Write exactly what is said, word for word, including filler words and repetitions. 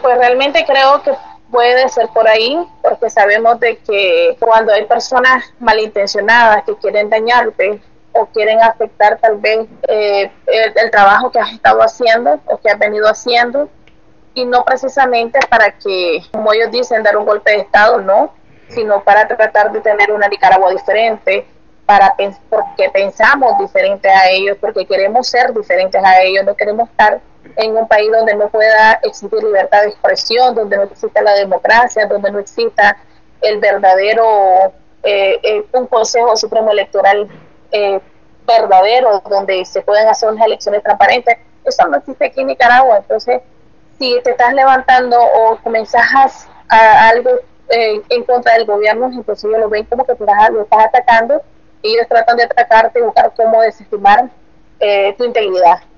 Pues realmente creo que puede ser por ahí, porque sabemos de que cuando hay personas malintencionadas que quieren dañarte o quieren afectar tal vez eh, el, el trabajo que has estado haciendo o que has venido haciendo, y no precisamente para que, como ellos dicen, dar un golpe de Estado, no, sino para tratar de tener una Nicaragua diferente, para porque pensamos diferente a ellos, porque queremos ser diferentes a ellos, no queremos estar en un país donde no pueda existir libertad de expresión, donde no exista la democracia, donde no exista el verdadero, eh, eh, un Consejo Supremo Electoral eh, verdadero, donde se pueden hacer unas elecciones transparentes. Eso no existe aquí en Nicaragua. Entonces, si te estás levantando o comenzas a, a algo eh, en contra del gobierno, entonces ellos lo ven como que tú lo estás atacando, y ellos tratan de atacarte y buscar cómo desestimar eh, tu integridad.